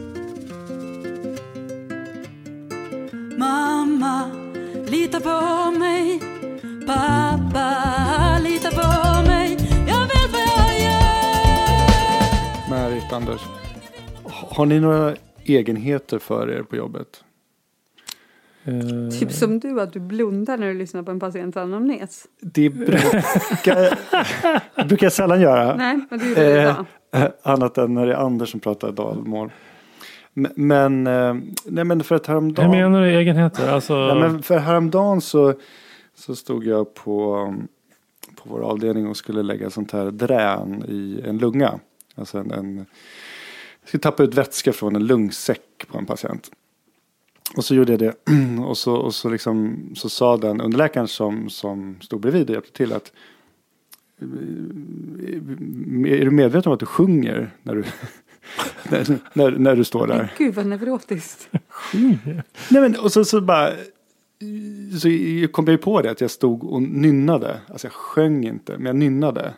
Mamma, lita på mig. Pappa, lita på mig. Jag vet vad jag gör. Märit, Anders. Har ni några egenheter för er på jobbet? Uh... Typ som du, att du blundar när du lyssnar på en patients anamnes. Det brukar, brukar jag sällan göra. Nej, men du gjorde det eh, Annat än när det är Anders som pratar dalmål. Men, eh, nej, men för att häromdagen... Hur menar du egenheter? Alltså... Ja, men för häromdagen så, så stod jag på, på vår avdelning och skulle lägga sånt här drän i en lunga. Alltså en... en jag skulle tappa ut vätska från en lungsäck på en patient. Och så gjorde jag det. Och så, och så, liksom, så sa den underläkaren som, som stod bredvid och hjälpte till att är du medveten om att du sjunger när du, när, när, när du står där? Gud vad nevrotiskt. Nej, men, och så, så bara... Så kom jag ju på det att jag stod och nynnade. Alltså jag sjöng inte, men jag nynnade.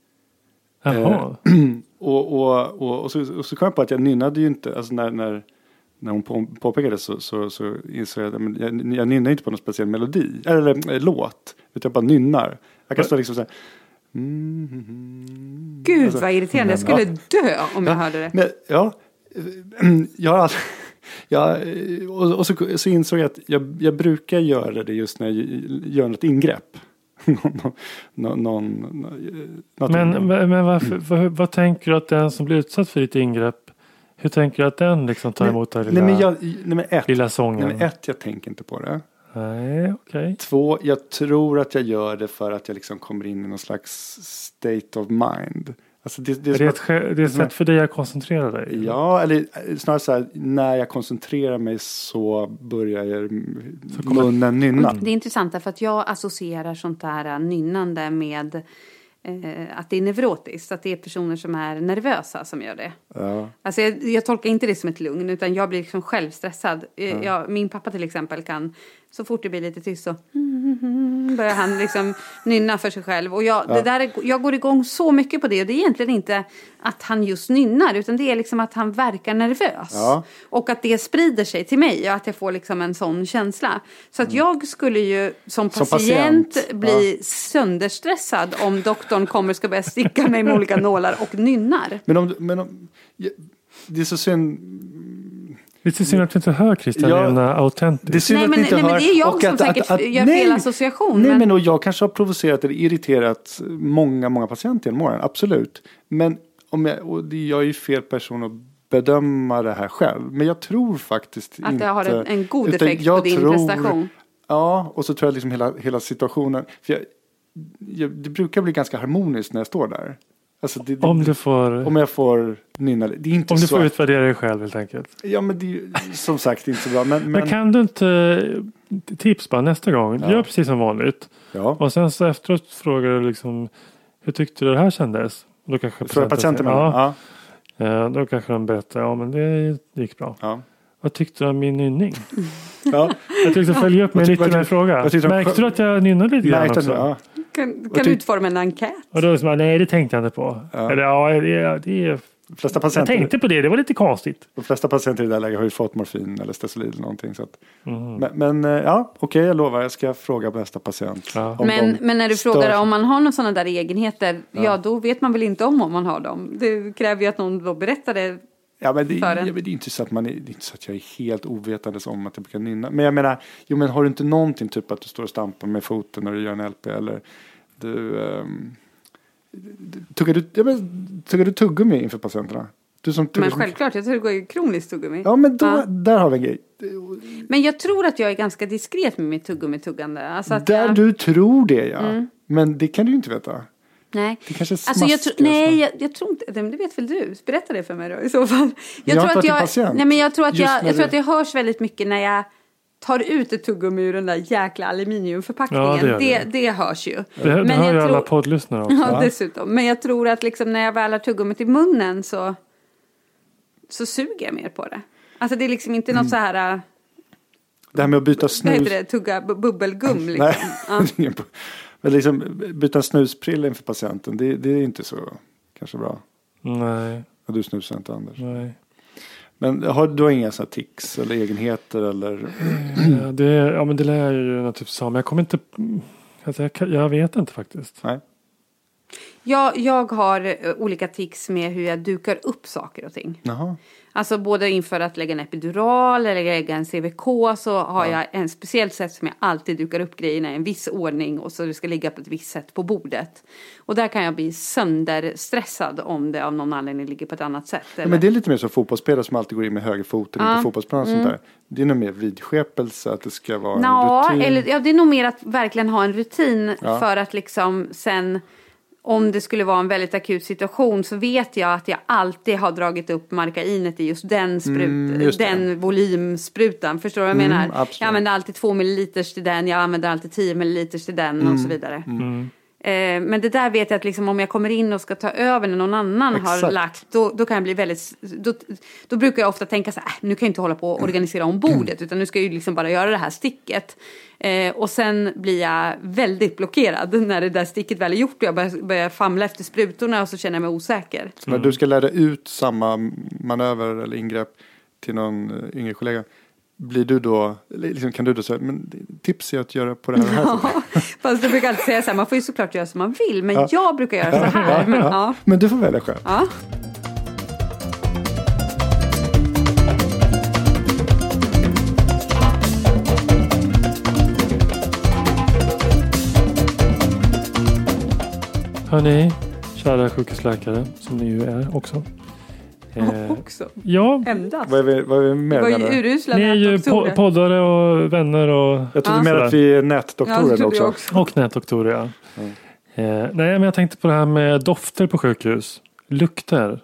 Jaha. Eh, och, och, och, och, så, och så kom jag på att jag nynnade ju inte. Alltså när, när, när hon på, påpekade så, så, så insåg jag att men jag, jag nynnar inte på någon speciell melodi. Eller äh, låt. Utan jag bara nynnar. Jag kan stå liksom så här. Mm, mm, mm. Gud alltså, vad irriterande. Jag skulle ja. dö om jag ja, hörde det. Men, ja. Jag har aldrig... Ja, och, och så, så insåg jag att jag, jag brukar göra det just när jag gör något ingrepp. någon, någon, något men ingrepp. men varför, vad, vad tänker du att den som blir utsatt för ditt ingrepp, hur tänker du att den liksom tar emot den lilla, nej, men jag, nej, men ett, lilla sången? Nej, men ett, jag tänker inte på det. Nej, okej. Okay. Två, jag tror att jag gör det för att jag liksom kommer in i någon slags state of mind. Alltså det, det, är, är det, ett, det är ett sätt för dig att koncentrera dig? Ja, eller snarare så här, när jag koncentrerar mig så börjar jag så munnen nynna. Det är intressant för att jag associerar sånt där nynnande med eh, att det är nevrotiskt. Att det är personer som är nervösa som gör det. Ja. Alltså jag, jag tolkar inte det som ett lugn utan jag blir liksom själv stressad. Ja. Jag, min pappa till exempel kan, så fort det blir lite tyst så börjar han liksom nynna för sig själv. Och jag, ja. det där är, jag går igång så mycket på det. Och det är egentligen inte att han just nynnar. Utan det är liksom att han verkar nervös. Ja. Och att det sprider sig till mig. Och att jag får liksom en sån känsla. Så att jag skulle ju som patient, som patient. bli ja. sönderstressad. Om doktorn kommer och ska börja sticka mig med olika nålar och nynnar. Men om, men om det är så synd... Det är synd att du inte hör Kristalina autentiskt. Det är synd nej, att men, inte nej, hör, men det är jag och som att, säkert att, att, gör nej, fel association. Nej, men, men och jag kanske har provocerat eller irriterat många, många patienter genom åren. Absolut. Men om jag, och jag är ju fel person att bedöma det här själv. Men jag tror faktiskt att inte... Att det har en god effekt på din tror, prestation. Ja, och så tror jag liksom hela, hela situationen... För jag, jag, det brukar bli ganska harmoniskt när jag står där. Alltså det, det, om du får... Om jag får nynna. Det är inte om du så får utvärdera dig själv helt enkelt. Ja, men det är ju som sagt inte så bra. Men, men... men kan du inte tips bara nästa gång? Ja. Gör precis som vanligt. Ja. Och sen så efteråt frågar du liksom hur tyckte du det här kändes? Då kanske patienten, patienten ja. Ja. Då kanske de berättar ja men det gick bra. Ja. Vad tyckte du om min nynning? Ja. Jag tänkte följa upp med lite med en fråga. Märkte du att jag nynnade lite grann också? Ja. Kan, kan du utforma en enkät? Och då sa nej det tänkte jag inte på. Ja. Eller ja, det, det är... De flesta patienter, jag tänkte på det, det var lite konstigt. De flesta patienter i det där läget har ju fått morfin eller Stesolid eller någonting. Så att, mm. Men, men ja, okej okay, jag lovar, jag ska fråga nästa patient. Ja. Men, men när du stör... frågar om man har några sådana där egenheter, ja. ja då vet man väl inte om om man har dem. Det kräver ju att någon då berättar det. Ja, men det, ja, men det är inte så att man är, det är inte så att jag är helt ovetandes om att jag brukar nynna. Men jag menar, jo men har du inte någonting typ att du står och stampar med foten när du gör en L P eller du um, tuggar du, ja, men, tuggar du tuggummi inför patienterna? Du som men självklart, jag tuggar ju kroniskt tuggummi. Ja, men då, ja. där har vi en grej. Men jag tror att jag är ganska diskret med mitt tuggummi-tuggande. Alltså att där jag... du tror det, ja. Mm. Men det kan du ju inte veta. Nej, det kanske alltså jag tro, nej jag, jag tror inte, det vet väl du, berätta det för mig då i så fall. Jag, jag tror att jag, nej men jag tror att jag, jag tror att det hörs väldigt mycket när jag tar ut ett tuggummi ur den där jäkla aluminiumförpackningen. Ja, det, det. Det, det hörs ju. Det, det men hör ju alla poddlyssnare också. Ja, dessutom. Men jag tror att liksom när jag väl har tuggummit i munnen så så suger jag mer på det. Alltså det är liksom inte mm. något så här. Det här med att byta snus. Vad heter det? Tugga bubbelgum liksom. Nej. Ja. Men liksom byta snusprilla inför patienten, det, det är inte så kanske bra. Nej. Och du snusar inte, Anders. Nej. Men har du inga sådana tics eller egenheter eller? Ja, det, ja men det lär jag ju naturligtvis ha. Men jag kommer inte, alltså jag, jag vet inte faktiskt. Nej. Jag, jag har olika tics med hur jag dukar upp saker och ting. Jaha. Alltså både inför att lägga en epidural eller lägga en C V K så har ja. jag en speciellt sätt som jag alltid dukar upp grejerna i en viss ordning och så det ska ligga på ett visst sätt på bordet. Och där kan jag bli sönderstressad om det av någon anledning ligger på ett annat sätt. Ja, men det är lite mer så fotbollsspelare som alltid går in med högerfoten ja. in på fotbollsplanen och mm. sånt där. Det är nog mer vidskepelse att det ska vara ja, en rutin. Eller, ja, det är nog mer att verkligen ha en rutin ja. för att liksom sen... Om det skulle vara en väldigt akut situation så vet jag att jag alltid har dragit upp markainet i just den sprut, mm, just den volymsprutan. Förstår du vad jag mm, menar? Absolut. Jag använder alltid två milliliter till den, jag använder alltid tio milliliter till den mm, och så vidare. Mm. Eh, men det där vet jag att liksom, om jag kommer in och ska ta över när någon annan Exakt. har lagt, då, då kan jag bli väldigt, då, då brukar jag ofta tänka så här, äh, nu kan jag inte hålla på och organisera om bordet, utan nu ska jag ju liksom bara göra det här sticket. Eh, och sen blir jag väldigt blockerad när det där sticket väl är gjort och jag börjar, börjar famla efter sprutorna och så känner jag mig osäker. Så när du ska lära ut samma manöver eller ingrepp till någon yngre kollega, blir du då, liksom, kan du då säga, men tips är att göra på det här och här. Ja, fast du brukar alltid säga så här, man får ju såklart göra som man vill, men Ja. jag brukar göra så här. Ja, Men, ja. ja. Men du får välja själv. Ja. Hörni, kära sjukhusläkare, som ni ju är också. Eh, Också. ja, Endast. Vad är vi, vad är vi Det med? var ju menar du? urusla ni är ju nätdoktorer. po- poddare och vänner och, Jag trodde Ja. du menade att vi är Ja, det nätdoktorer trodde jag också. också. och nätdoktorer. Ja. Eh, nej, men jag tänkte på det här med dofter på sjukhus. Lukter.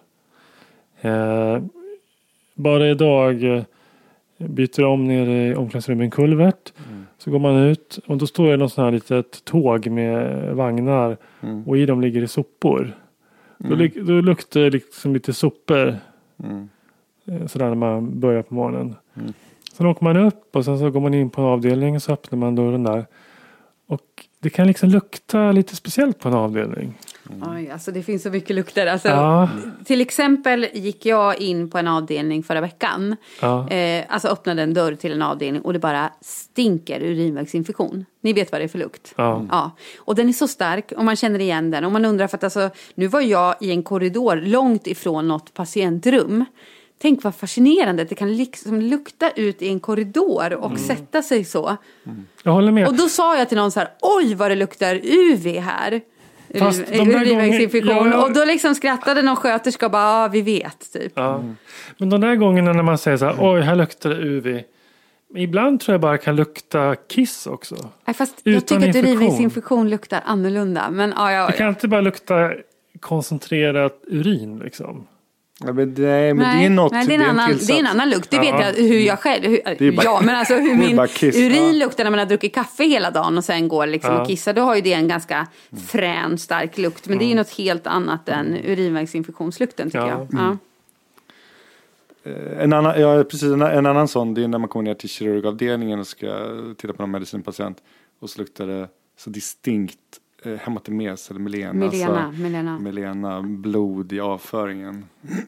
Eh, bara idag eh, byter om ner i omklädningsrummet en kulvert. Mm. Så går man ut och då står det något sånt här litet tåg med vagnar. Mm. Och i dem ligger det sopor. Då, lik- då luktar det liksom lite sopor. Mm. eh, Sådär när man börjar på morgonen. Mm. Sen åker man upp och sen så går man in på en avdelning och så öppnar man dörren där. Och det kan liksom lukta lite speciellt på en avdelning. Oj, alltså det finns så mycket lukter. Alltså, Ja. Till exempel gick jag in på en avdelning förra veckan. Ja. Eh, alltså öppnade en dörr till en avdelning och det bara stinker urinvägsinfektion. Ni vet vad det är för lukt. Ja. Ja. Och den är så stark och man känner igen den. Och man undrar för att alltså, nu var jag i en korridor långt ifrån något patientrum. Tänk vad fascinerande att det kan liksom lukta ut i en korridor och sätta sig så. Jag håller med. Och då sa jag till någon så här, oj vad det luktar U V här. Fast Ur- de där urinvägsinfektion. gångerna- ja. Och då liksom skrattade någon sköterska och bara, ja vi vet typ. Ja. Men de där gångerna när man säger så här, oj här luktar det U V. Ibland tror jag bara kan lukta kiss också. Nej, fast jag Utan tycker att infektion. urinvägsinfektion luktar annorlunda. Men ja, ja, Det kan ja. inte bara lukta koncentrerat urin liksom. Ja, men nej, men det är Nej, något. nej, det, är en annan, tillsats. det är en annan lukt. Det Ja. vet jag hur jag själv... Hur, Det är bara- ja, men alltså hur det är min bara kiss, urin ja. luktar när man har druckit kaffe hela dagen och sen går liksom Ja. och kissar. Då har ju det en ganska frän, stark lukt. Men det är ju något helt annat än urinvägsinfektionslukten tycker Ja. jag. Ja. En annan, ja, precis, en, en annan sån, det är när man kommer ner till kirurgavdelningen och ska titta på någon medicinpatient och så luktar det så distinkt eh, hematemes eller melena. Milena, alltså, Milena. melena, blod i avföringen.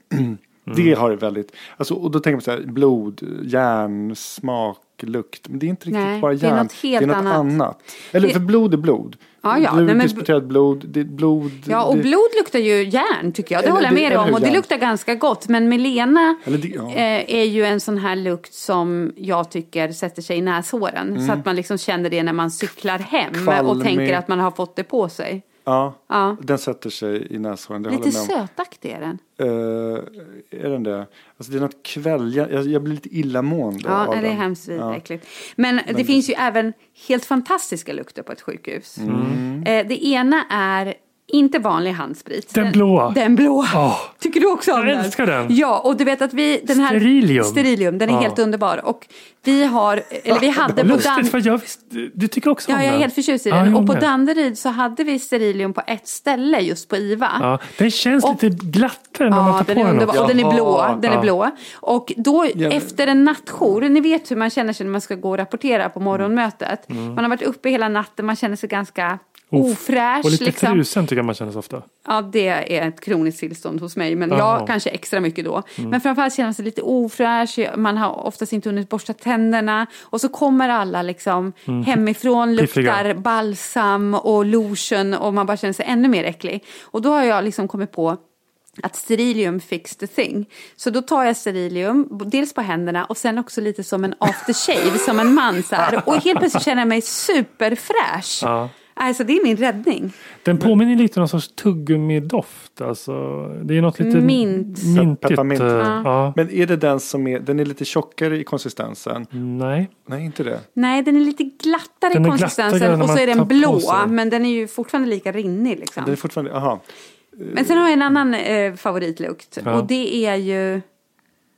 Det har det väldigt, alltså, och då tänker man så här, blod, järn, smak, lukt. Men det är inte riktigt Nej, bara det är järn. något helt det är något annat. annat. Eller Det- för blod är blod. Ja, ja, Du nej, men- diskuterat blod, det är blod. Ja, och det, blod luktar ju järn tycker jag. Det Eller håller jag det- med dig eller om. hur, Och det järn. luktar ganska gott. Men Milena Eller det, ja. eh, är ju en sån här lukt som jag tycker sätter sig i näshåren. Så att man liksom känner det när man cyklar hem och Kvalmig. tänker att man har fått det på sig. Ja, Ja. den sätter sig i näshåren. Det Lite håller jag med om. sötaktig är den. Uh, är den det? Alltså det är något kväll. Jag, jag blir lite illamående Ja, av nej, det är den. hemskt Ja. äckligt. Men, det finns ju även helt fantastiska lukter på ett sjukhus. Mm. Eh, det ena är inte vanlig handsprit. Den blåa. Den blåa. Åh. Tycker du också om Jag den? älskar den. Ja, och du vet att vi... Den här, Sterilium. Sterilium, den är Ja. helt underbar. Och vi har... Eller vi hade på Lustigt Dan- för jag visste, du tycker också om Ja, jag är den. helt förtjust i Ja, den. jag och på med. Danderyd så hade vi Sterilium på ett ställe just på I V A. Ja, den känns Och- lite glattare när man Ja, tar den på är den underbar. också. Och den är blå. Jaha. Den är Ja. blå. Och då Ja. efter en nattjour, ni vet hur man känner sig när man ska gå och rapportera på morgonmötet. Man har varit uppe hela natten, man känner sig ganska Of- ofräsch. Och lite liksom. frusen tycker jag man känner så ofta. Ja, det är ett kroniskt tillstånd hos mig. Men Jaha. jag kanske extra mycket då. Men framförallt känner man sig lite ofräsch. Man har oftast inte hunnit borsta tänderna. Och så kommer alla liksom hemifrån, Piffiga. luktar balsam och lotion. Och man bara känner sig ännu mer äcklig. Och då har jag liksom kommit på att sterilium fix the thing. Så då tar jag sterilium, dels på händerna och sen också lite som en aftershave, som en man så här. Och helt plötsligt känner jag mig superfräsch. Ja. Alltså det är min räddning. Den påminner lite om någon sorts tuggummi-doft. Alltså, det är något lite Mint. mintigt. Pepparmint. eh, Ja. Ja. Men är det den som är, den är lite tjockare i konsistensen? Nej. Nej, inte det. Nej, den är lite glattare Den i är konsistensen glattare när och så man är tar den på blå, sig. men den är ju fortfarande lika rinnig liksom. Den är fortfarande, aha. Men sen har jag en annan eh, favoritlukt Ja. och det är ju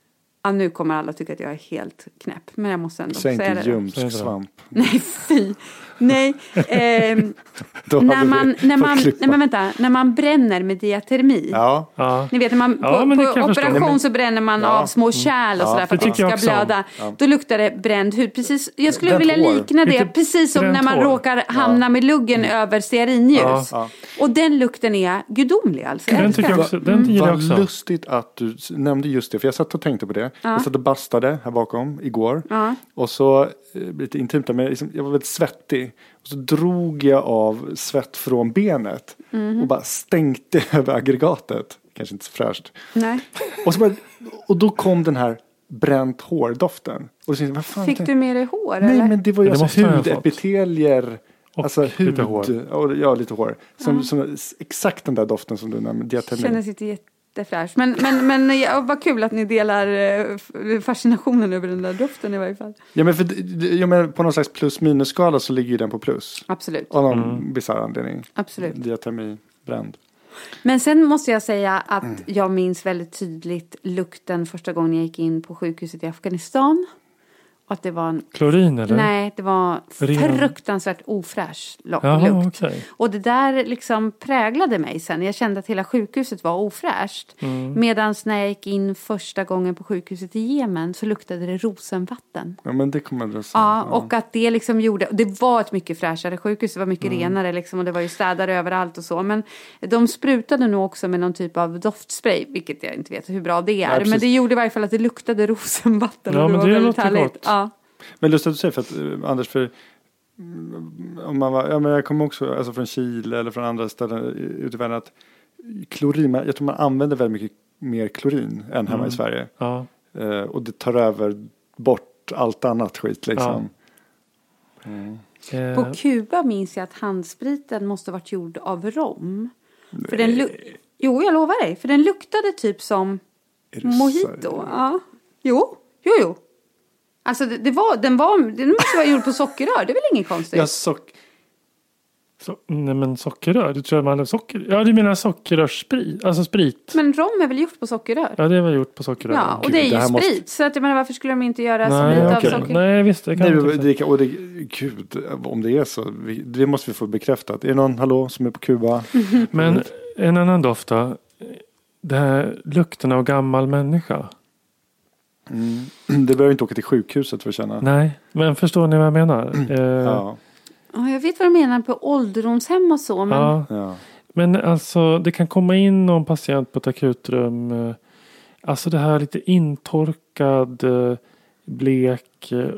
Ja, nu kommer alla tycka att jag är helt knäpp. Men jag måste ändå Säg säga inte det. ljumsk svamp. Nej, fy. Nej. Ehm, när, man, när, man, nej men vänta, när man bränner med diatermi. Ja. Ja. Ni vet, när man, Ja, på, men det på kan jag förstå. operation men- så bränner man Ja. av små kärl och Ja, sådär för att det det tycker inte jag ska också. blöda. Ja. Då luktar det bränd hud. Precis, jag skulle Bränt vilja hår. likna det. Lite Precis som bränt när man hår. råkar hamna med luggen över stearinljus. Ja. Ja. Och den lukten är gudomlig alltså. Jag Den älskar tycker jag den. också. Den gillar jag Vad också. lustigt att du s- nämnde just det. För jag satt och tänkte på det. Jag satt och bastade här bakom igår. Ja. Och så eh, lite intimt där, men liksom, jag var väldigt svettig. Och så drog jag av svett från benet. Mhm. Och bara stänkte över aggregatet. Kanske inte så fräscht. Nej. Och, så bara, och då kom den här bränt hårdoften. Och så tänkte jag, vad fan Fick tänkte- du med dig hår Nej, eller? men det var ju Det alltså måste jag ha fått. hudepitelier. Och Alltså hud. lite hår. Och, ja, lite hår. Som, som, exakt den där doften som du nämnde. Diatermi. Kändes inte jättefräsch. Men, men, men ja, vad kul att ni delar eh, f- fascinationen över den där doften i varje fall. Ja, men för, d- d- jag menar, på någon slags plus minus skala så ligger ju den på plus. Absolut. Av någon Mm. bisarr anledning. Absolut. Diatermi, bränd. Men sen måste jag säga att jag minns väldigt tydligt lukten första gången jag gick in på sjukhuset i Afghanistan. Och att det var en... Klorin eller? Nej, det var Ren. fruktansvärt ofräsch lo- Jaha, lukt. okej. Och det där liksom präglade mig sen. Jag kände att hela sjukhuset var ofräscht. Mm. Medan när jag gick in första gången på sjukhuset i Jemen så luktade det rosenvatten. Ja, men det kommer jag att Ja, och att det liksom gjorde, det var ett mycket fräschare sjukhus, det var mycket Mm. renare liksom, och det var ju städare överallt och så. Men de sprutade nog också med någon typ av doftspray, vilket jag inte vet hur bra det är. precis. men det gjorde i varje fall att det luktade rosenvatten. Ja, och men var det väldigt låter härligt. gott. Ja. Men lustigt att du säger, för att eh, Anders, för mm, om man var, ja, men jag kommer också alltså från Chile eller från andra ställen ute i världen, att klorin, man- jag tror man använder väldigt mycket mer klorin än hemma Mm. i Sverige. Ja. Eh, och det tar över bort allt annat skit liksom. Eh, På Kuba minns jag att handspriten måste varit gjord av rom. För den lu- jo, jag lovar dig, för den luktade typ som Är det mojito. så? Ja. Jo, jo, jo. Alltså det, det var, den var, den måste vara gjord på sockerrör, det är väl inget konstigt? Ja, sock- så, nej men sockerrör, du tror att man hade socker? Ja, du menar sockerrörssprit, alltså sprit. Men rom är väl gjort på sockerrör? Ja, det var gjort på sockerrör. Ja, och Gud, det är ju det här sprit. måste- Så att jag menar, varför skulle de inte göra Nej, sprit av okej. socker? Nej, visst, det kan Nej, jag men inte det, och det, gud, om det är så, vi, det måste vi få bekräftat. Är det någon, hallå, som är på Kuba? Men en annan doft då. Det här lukten av gammal människa. Det behöver inte åka till sjukhuset för att känna. Nej, men förstår ni vad jag menar? Eh, Ja, Ja, jag vet vad de menar på ålderdomshem och så. Men ja. ja. Men alltså det kan komma in någon patient på ett akutrum. eh, Alltså det här lite intorkad, eh, blek. eh,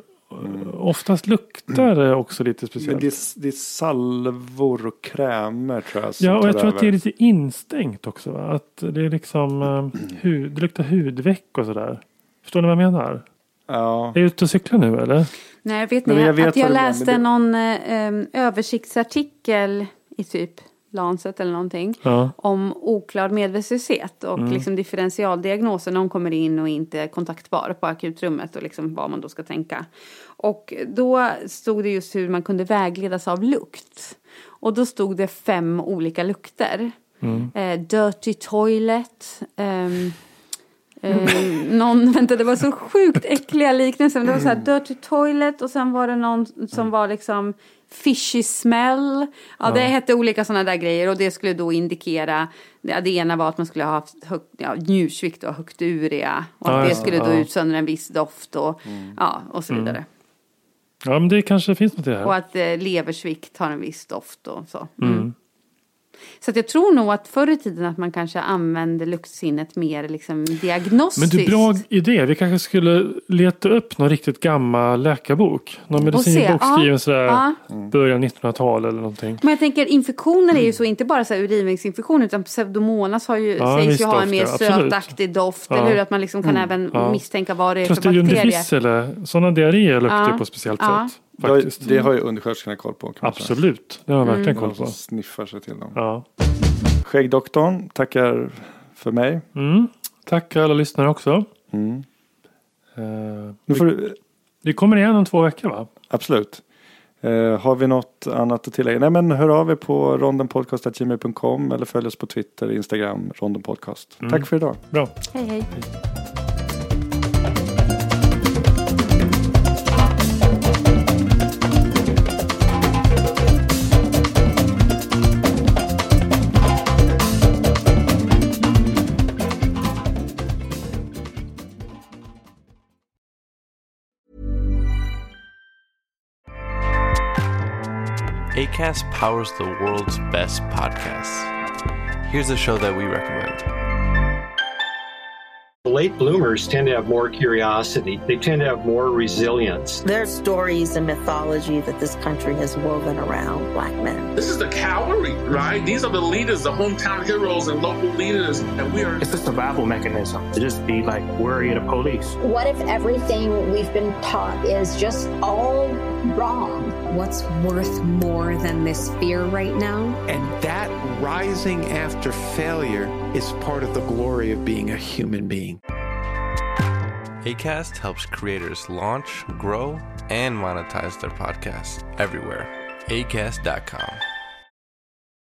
Oftast luktar det också lite Men speciellt. det, är, det är salvor och krämer tror jag. som Ja, och jag tar tror att det är över. lite instängt också. Va? Att det är liksom eh, hud, det luktar hudveck och sådär. Förstår ni vad jag menar? Ja. Är jag ute och cyklar nu eller? nej, vet Nej, ni men jag vet att jag vad du menar, läste men det- någon eh, översiktsartikel i typ Lancet eller någonting. Ja. Om oklar medvetslöshet och Mm. liksom differentialdiagnosen. Någon kommer in och inte är kontaktbar på akutrummet och liksom vad man då ska tänka. Och då stod det just hur man kunde vägledas av lukt. Och då stod det fem olika lukter. Mm. Eh, dirty toilet. ehm, eh, någon, vänta, det var så sjukt äckliga liknelser. Men det var så här dirty toilet och sen var det någon som var liksom fishy smell. Ja, det hette olika sådana där grejer och det skulle då indikera, ja, det ena var att man skulle ha haft hög, ja, njursvikt och högt urea och att Ja, det ja, skulle då ja. utsöndra en viss doft och, ja, och så vidare. Ja, men det kanske finns något i det Och här. att eh, leversvikt har en viss doft och så. Mm. Så att jag tror nog att förr i tiden att man kanske använde luktsinnet mer liksom Men diagnostiskt. du, bra idé. Vi kanske skulle leta upp någon riktigt gammal läkarbok. Någon medicinbok ja, skriven sådär ja. början nittonhundratal eller någonting. Men jag tänker infektioner är ju så inte bara så här urinvägsinfektioner utan pseudomonas har ju, Ja, sägs visst ju ha en doft, mer ja, absolut. sötaktig doft. Ja. Eller hur? Att man liksom kan även Ja. misstänka vad det är för Clostridium bakterier. difficile. Sådana diarréer luktar Ja. på ett speciellt Ja. sätt. Det, Faktiskt. det har ju undersköterskorna koll på. Kan man säga. Absolut. Det har jag verkligen koll De som på. sniffar sig till dem. Ja. Skäggdoktorn tackar för mig. Mm. Tack alla lyssnare också. Mm. Eh, Nu får du, vi kommer igen om två veckor va? absolut. Eh, har vi något annat att tillägga? Nej, men hör av er på rondenpodcast at gmail dot com eller följ oss på Twitter, Instagram, rondenpodcast. Tack för idag. Bra. Hej hej. Acast powers the world's best podcasts. Here's a show that we recommend. Late bloomers tend to have more curiosity. They tend to have more resilience. There's stories and mythology that this country has woven around Black men. This is the cavalry, right? These are the leaders, the hometown heroes and local leaders. And we are... It's a survival mechanism to just be like worry of the police. What if everything we've been taught is just all wrong? What's worth more than this fear right now? And that rising after failure is part of the glory of being a human being. Acast helps creators launch, grow, and monetize their podcasts everywhere. acast dot com.